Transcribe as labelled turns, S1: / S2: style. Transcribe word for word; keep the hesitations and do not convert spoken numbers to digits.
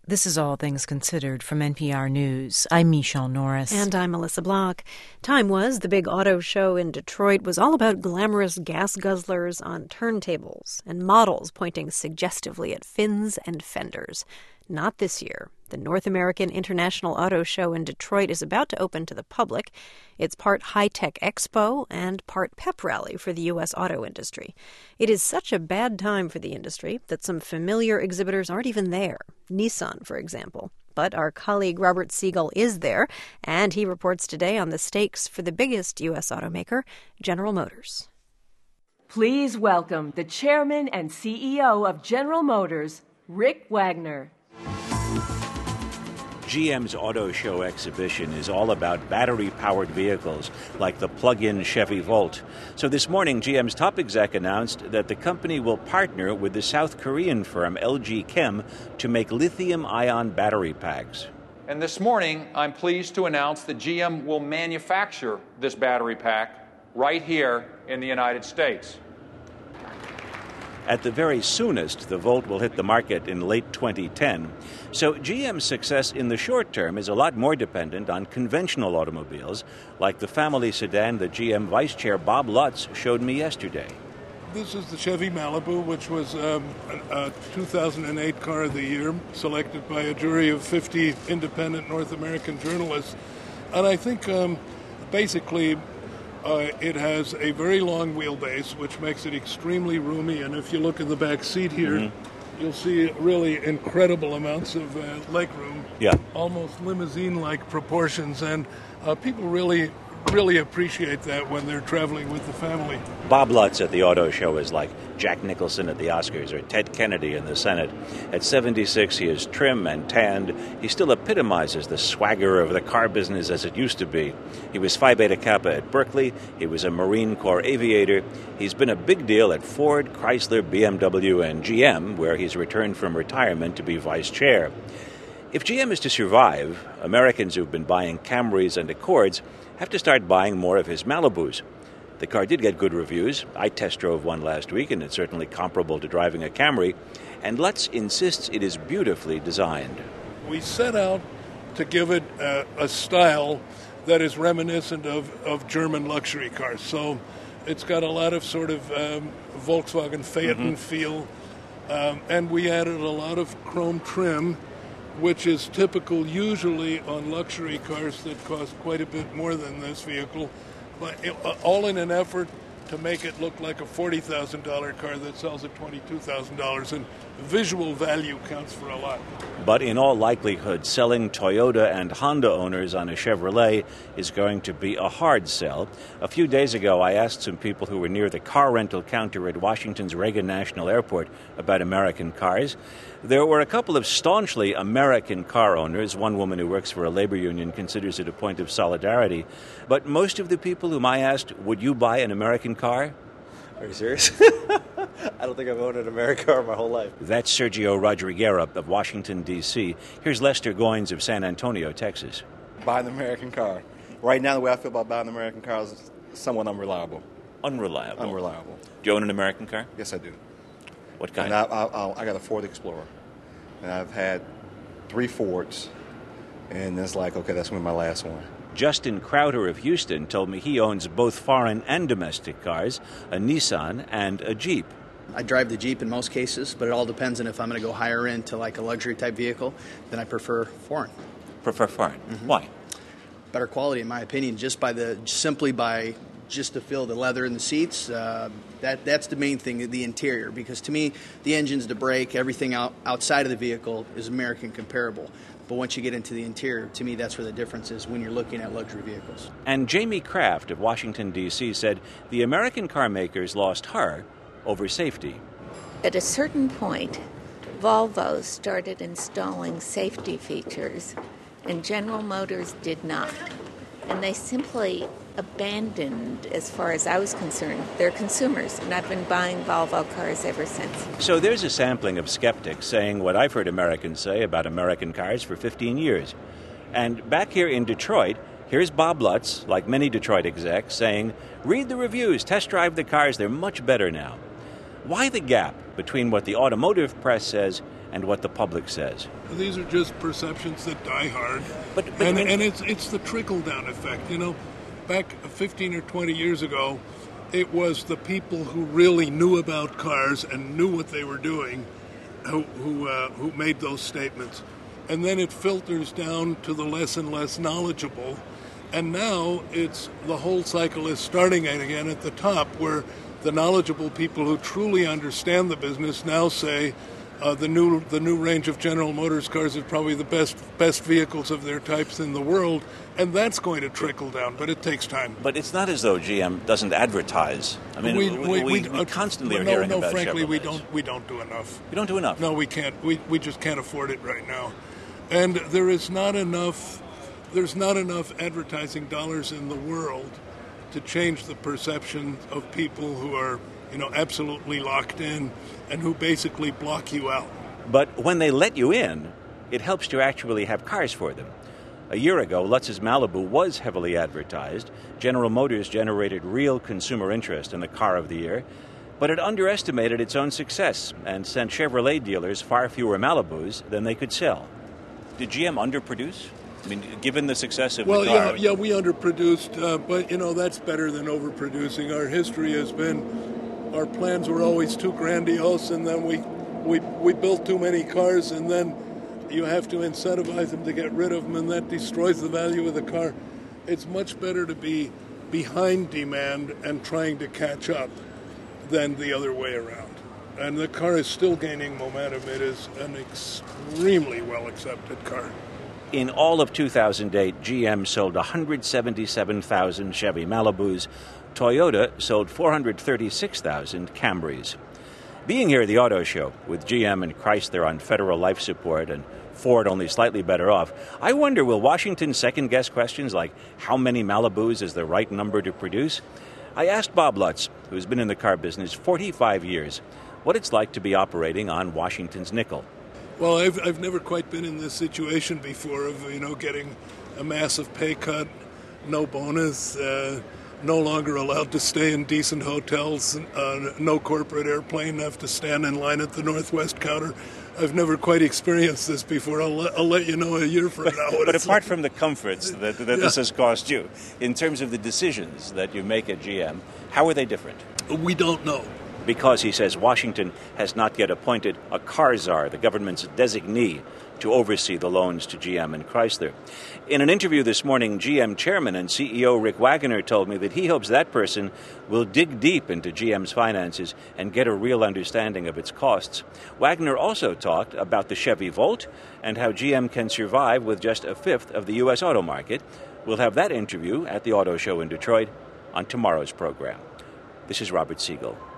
S1: This is All Things Considered from N P R News. I'm Michelle Norris.
S2: And I'm Melissa Block. Time was, the big auto show in Detroit was all about glamorous gas guzzlers on turntables and models pointing suggestively at fins and fenders. Not this year. The North American International Auto Show in Detroit is about to open to the public. It's part high-tech expo and part pep rally for the U S auto industry. It is such a bad time for the industry that some familiar exhibitors aren't even there. Nissan, for example. But our colleague Robert Siegel is there, and he reports today on the stakes for the biggest U S automaker, General Motors.
S3: Please welcome the chairman and C E O of General Motors, Rick Wagner.
S4: G M's Auto Show exhibition is all about battery-powered vehicles like the plug-in Chevy Volt. So this morning, G M's top exec announced that the company will partner with the South Korean firm L G Chem to make lithium-ion battery packs.
S5: And this morning, I'm pleased to announce that G M will manufacture this battery pack right here in the United States.
S4: At the very soonest, the Volt will hit the market in late twenty ten. So G M's success in the short term is a lot more dependent on conventional automobiles, like the family sedan that G M Vice Chair Bob Lutz showed me yesterday.
S6: This is the Chevy Malibu, which was um, a two thousand eight Car of the Year, selected by a jury of fifty independent North American journalists. And I think um, basically uh, it has a very long wheelbase, which makes it extremely roomy. And if you look at the back seat here, mm-hmm. you'll see really incredible amounts of uh, legroom,
S4: yeah.
S6: almost limousine-like proportions. And uh, people really... really appreciate that when they're traveling with the family.
S4: Bob Lutz at the auto show is like Jack Nicholson at the Oscars or Ted Kennedy in the Senate. At seventy-six, he is trim and tanned. He still epitomizes the swagger of the car business as it used to be. He was Phi Beta Kappa at Berkeley. He was a Marine Corps aviator. He's been a big deal at Ford, Chrysler, B M W, and G M, where he's returned from retirement to be vice chair. If G M is to survive, Americans who've been buying Camrys and Accords have to start buying more of his Malibus. The car did get good reviews. I test drove one last week, and it's certainly comparable to driving a Camry. And Lutz insists it is beautifully designed.
S6: We set out to give it a, a style that is reminiscent of, of German luxury cars. So it's got a lot of sort of um, Volkswagen Phaeton mm-hmm. feel. Um, and we added a lot of chrome trim, which is typical usually on luxury cars that cost quite a bit more than this vehicle, but it, uh, all in an effort to make it look like a forty thousand dollars car that sells at twenty-two thousand dollars, and visual value counts for a lot.
S4: But in all likelihood, selling Toyota and Honda owners on a Chevrolet is going to be a hard sell. A few days ago, I asked some people who were near the car rental counter at Washington's Reagan National Airport about American cars. There were a couple of staunchly American car owners. One woman who works for a labor union considers it a point of solidarity. But most of the people whom I asked, would you buy an American car?
S7: Are you serious? I don't think I've owned an American car my whole life.
S4: That's Sergio Rodriguera of Washington, D C Here's Lester Goins of San Antonio, Texas.
S7: Buy an American car. Right now, the way I feel about buying an American car is somewhat unreliable.
S4: Unreliable?
S7: Unreliable.
S4: Do you own an American car?
S7: Yes, I do.
S4: What kind?
S7: And I, I, I got a Ford Explorer. And I've had three Fords. And it's like, okay, that's been my last one.
S4: Justin Crowder of Houston told me he owns both foreign and domestic cars, a Nissan and a Jeep.
S8: I drive the Jeep in most cases, but it all depends on if I'm going to go higher end to like a luxury type vehicle, then I prefer foreign.
S4: Prefer foreign?
S8: Mm-hmm.
S4: Why?
S8: Better quality, in my opinion, just by the simply by just to feel the leather in the seats. Uh, that that's the main thing, the interior, because to me, the engines, the brake, everything out, outside of the vehicle is American comparable. But once you get into the interior, to me, that's where the difference is when you're looking at luxury vehicles.
S4: And Jamie Kraft of Washington, D C said the American car makers lost her over safety.
S9: At a certain point, Volvo started installing safety features, and General Motors did not. And they simply abandoned, as far as I was concerned, their consumers, and I've been buying Volvo cars ever since.
S4: So there's a sampling of skeptics saying what I've heard Americans say about American cars for fifteen years. And back here in Detroit, here's Bob Lutz, like many Detroit execs, saying, read the reviews, test drive the cars, they're much better now. Why the gap between what the automotive press says and what the public says.
S6: These are just perceptions that die hard.
S4: But, but
S6: and
S4: I mean,
S6: and it's, it's the trickle-down effect. You know, back fifteen or twenty years ago, it was the people who really knew about cars and knew what they were doing who who, uh, who made those statements. And then it filters down to the less and less knowledgeable. And now it's the whole cycle is starting again at the top, where the knowledgeable people who truly understand the business now say uh, the new the new range of General Motors cars are probably the best best vehicles of their types in the world, and that's going to trickle down, but it takes time.
S4: But it's not as though G M doesn't advertise. I mean, we, we, we, we, we constantly
S6: uh,
S4: are
S6: no,
S4: hearing
S6: no,
S4: about
S6: frankly,
S4: Chevrolets.
S6: we don't we don't do enough.
S4: You don't do enough?
S6: No, we can't. We we just can't afford it right now, and there is not enough. There's not enough advertising dollars in the world to change the perception of people who are, you know, absolutely locked in and who basically block you out.
S4: But when they let you in, it helps to actually have cars for them. A year ago, Lutz's Malibu was heavily advertised. General Motors generated real consumer interest in the car of the year, but it underestimated its own success and sent Chevrolet dealers far fewer Malibus than they could sell. Did G M underproduce? I mean, given the success of
S6: well,
S4: the car...
S6: Well, yeah, yeah, we underproduced, uh, but, you know, that's better than overproducing. Our history has been, our plans were always too grandiose, and then we, we, we built too many cars, and then you have to incentivize them to get rid of them, and that destroys the value of the car. It's much better to be behind demand and trying to catch up than the other way around. And the car is still gaining momentum. It is an extremely well-accepted car.
S4: In all of two thousand eight, G M sold one hundred seventy-seven thousand Chevy Malibus. Toyota sold four hundred thirty-six thousand Camrys. Being here at the auto show, with G M and Chrysler on federal life support and Ford only slightly better off, I wonder, will Washington second-guess questions like how many Malibus is the right number to produce? I asked Bob Lutz, who's been in the car business forty-five years, what it's like to be operating on Washington's nickel.
S6: Well, I've I've never quite been in this situation before of, you know, getting a massive pay cut, no bonus, uh, no longer allowed to stay in decent hotels, uh, no corporate airplane, have to stand in line at the Northwest counter. I've never quite experienced this before. I'll let, I'll let you know a year from now.
S4: But apart like. from the comforts that, that yeah. this has cost you, in terms of the decisions that you make at G M, how are they different?
S6: We don't know.
S4: Because, he says, Washington has not yet appointed a car czar, the government's designee, to oversee the loans to G M and Chrysler. In an interview this morning, G M chairman and C E O Rick Wagoner told me that he hopes that person will dig deep into G M's finances and get a real understanding of its costs. Wagoner also talked about the Chevy Volt and how G M can survive with just a fifth of the U S auto market. We'll have that interview at the Auto Show in Detroit on tomorrow's program. This is Robert Siegel.